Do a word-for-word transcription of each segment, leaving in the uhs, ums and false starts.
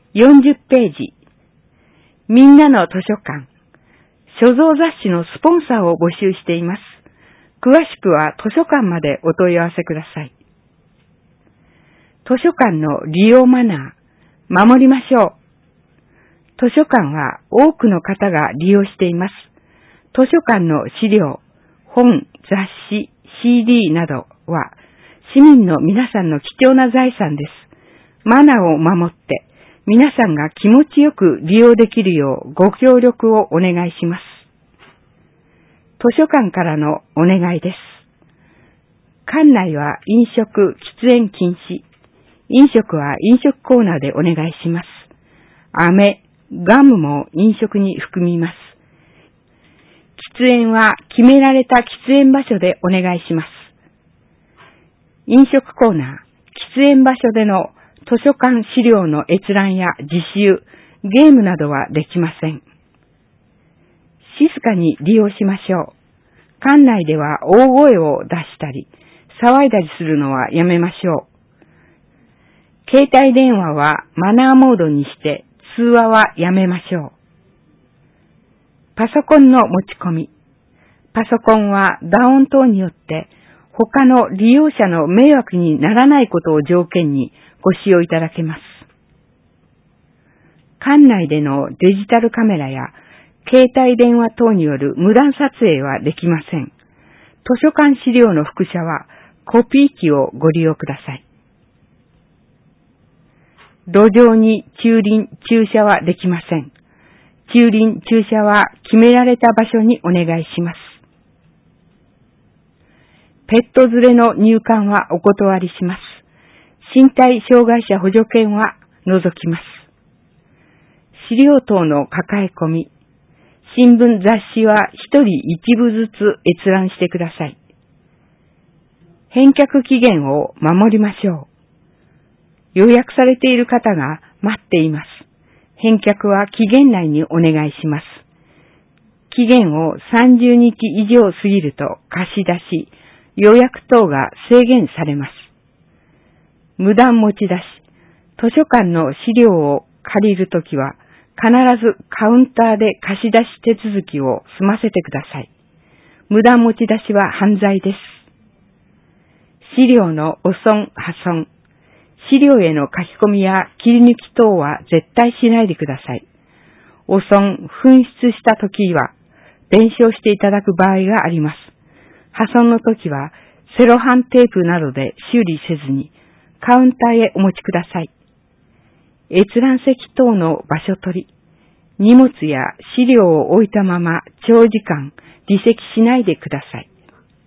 よんじゅっページ。みんなの図書館。所蔵雑誌のスポンサーを募集しています。詳しくは図書館までお問い合わせください。図書館の利用マナー、守りましょう。図書館は多くの方が利用しています。図書館の資料、本、雑誌、シーディー などは市民の皆さんの貴重な財産です。マナーを守って皆さんが気持ちよく利用できるようご協力をお願いします。図書館からのお願いです。館内は飲食、喫煙禁止。飲食は飲食コーナーでお願いします。飴、ガムも飲食に含みます。喫煙は決められた喫煙場所でお願いします。飲食コーナー、喫煙場所での図書館資料の閲覧や自習、ゲームなどはできません。静かに利用しましょう。館内では大声を出したり、騒いだりするのはやめましょう。携帯電話はマナーモードにして通話はやめましょう。パソコンの持ち込み。パソコンは打音等によって他の利用者の迷惑にならないことを条件にご使用いただけます。館内でのデジタルカメラや携帯電話等による無断撮影はできません。図書館資料の複写はコピー機をご利用ください。路上に駐輪・駐車はできません。駐輪・駐車は決められた場所にお願いします。ペット連れの入館はお断りします。身体障害者補助犬は除きます。資料等の抱え込み。新聞雑誌は一人一部ずつ閲覧してください。返却期限を守りましょう。予約されている方が待っています。返却は期限内にお願いします。期限をさんじゅうにち以上過ぎると貸し出し、予約等が制限されます。無断持ち出し、図書館の資料を借りるときは必ずカウンターで貸し出し手続きを済ませてください。無断持ち出しは犯罪です。資料の汚損・破損、資料への書き込みや切り抜き等は絶対しないでください。汚損・紛失したときは弁償していただく場合があります。破損のときはセロハンテープなどで修理せずにカウンターへお持ちください。閲覧席等の場所取り、荷物や資料を置いたまま長時間離席しないでください。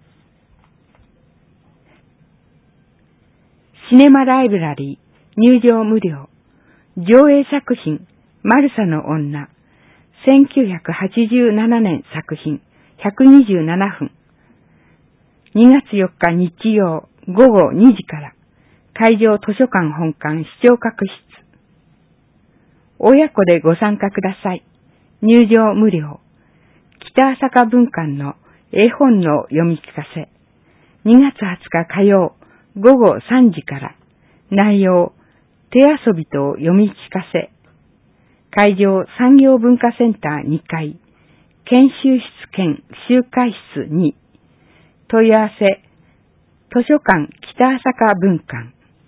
シネマライブラリー、入場無料。上映作品、マルサの女。せんきゅうひゃくはちじゅうななねん作品、ひゃくにじゅうななふん。にがつよっか日曜、ごごにじから。会場図書館本館視聴覚室。親子でご参加ください。入場無料。北朝霞文館の絵本の読み聞かせ。にがつはつか火曜、ごごさんじから。内容、手遊びと読み聞かせ。会場産業文化センターにかい。研修室兼集会室に。問い合わせ、図書館北朝霞文館。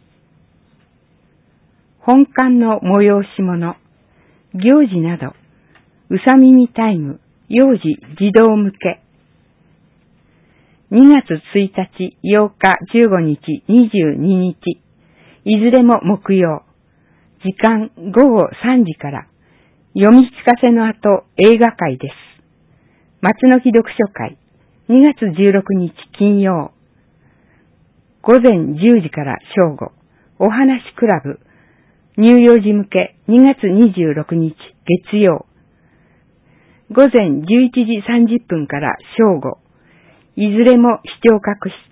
本館の催し物、行事など、うさ耳タイム、幼児児童向け。にがつついたち、ようか、じゅうごにち、にじゅうににち、いずれも木曜。時間ごごさんじから、読み聞かせの後映画会です。松の木読書会、にがつじゅうろくにち金曜。ごぜんじゅうじから正午、お話クラブ、乳幼児向けにがつにじゅうろくにち月曜。ごぜんじゅういちじさんじゅっぷんから正午、いずれも視聴覚室。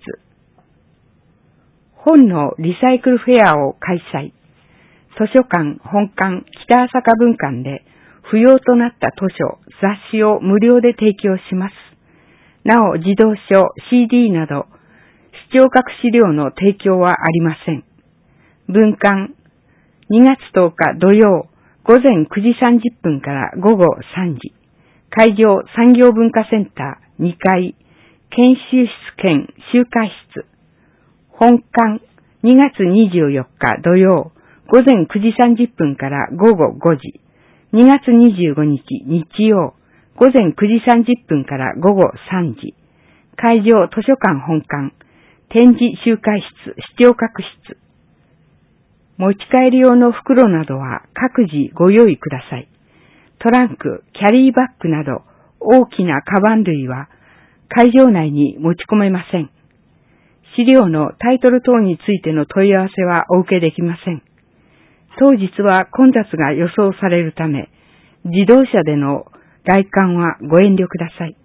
本のリサイクルフェアを開催。図書館本館北朝霞文館で不要となった図書、雑誌を無料で提供します。なお、児童書、シーディー など視聴覚資料の提供はありません。文館にがつとおか土曜午前くじさんじゅっぷんから午後さんじ、会場産業文化センターにかい、研修室兼集会室、本館にがつにじゅうよっか土曜、午前くじさんじゅっぷんから午後ごじ、にがつにじゅうごにち日曜、午前くじさんじゅっぷんから午後さんじ、会場図書館本館、展示集会室、視聴覚室。持ち帰り用の袋などは各自ご用意ください。トランク、キャリーバッグなど大きなカバン類は会場内に持ち込めません。資料のタイトル等についての問い合わせはお受けできません。当日は混雑が予想されるため、自動車での来館はご遠慮ください。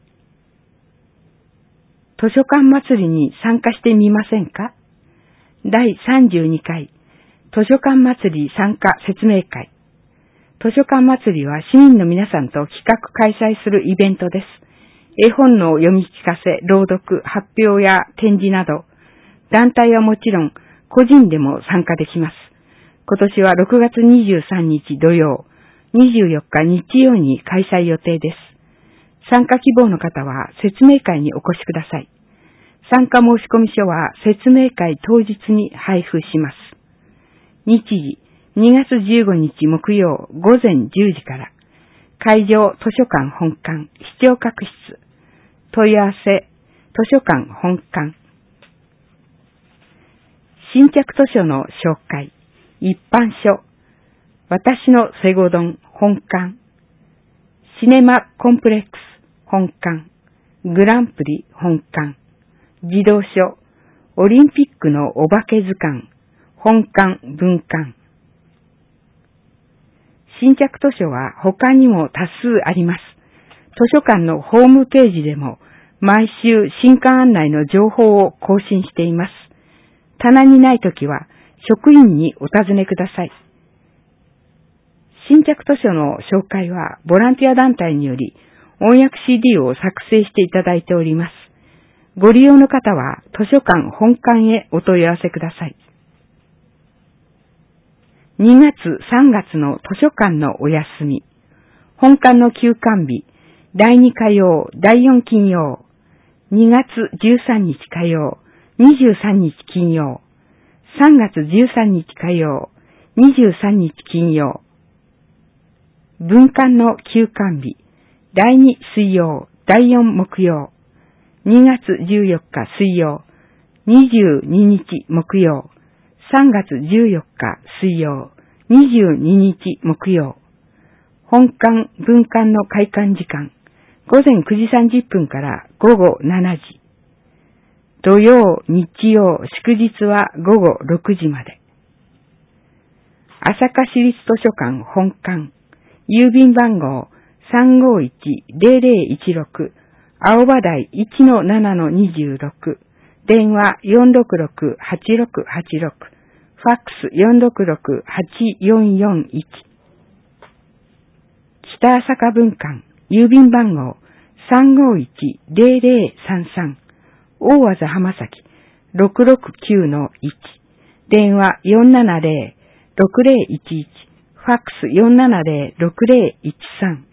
図書館祭りに参加してみませんか？だいさんじゅうにかい図書館祭り参加説明会。図書館祭りは市民の皆さんと企画開催するイベントです。絵本の読み聞かせ、朗読、発表や展示など、団体はもちろん個人でも参加できます。今年はろくがつにじゅうさんにち土曜、にじゅうよっか日曜に開催予定です。参加希望の方は説明会にお越しください。参加申込書は説明会当日に配布します。日時、にがつじゅうごにち木曜午前じゅうじから、会場図書館本館視聴覚室、問い合わせ図書館本館。新着図書の紹介、一般書、私のセゴドン本館、シネマコンプレックス本館、グランプリ本館、児童書、オリンピックのお化け図鑑、本館文館。新着図書は他にも多数あります。図書館のホームページでも毎週新刊案内の情報を更新しています。棚にないときは職員にお尋ねください。新着図書の紹介はボランティア団体により音訳 シーディー を作成していただいております。ご利用の方は図書館本館へお問い合わせください。にがつさんがつの図書館のお休み。本館の休館日、だいに火曜、だいよん金曜、にがつじゅうさんにち火曜、にじゅうさんにち金曜、さんがつじゅうさんにち火曜、にじゅうさんにち金曜。文館の休館日、だいに水曜、だいよん木曜、にがつじゅうよっか水曜、にじゅうににち木曜、さんがつじゅうよっか水曜、にじゅうににち木曜。本館、文館の開館時間、午前くじさんじゅっぷんから午後しちじ。土曜、日曜、祝日は午後ろくじまで。朝霞市立図書館本館、郵便番号 さんごいちゼロゼロいちろく、青葉台 いちのななのにじゅうろく、電話よんろくろくはちろくはちろく、ファックスよんろくろくはちよんよんいち。北朝霞文館、郵便番号 さんごいちゼロゼロさんさん、大和田浜崎 ろくろくきゅうのいち、電話よんななゼロろくゼロいちいち、ファックスよんななゼロろくゼロいちさん。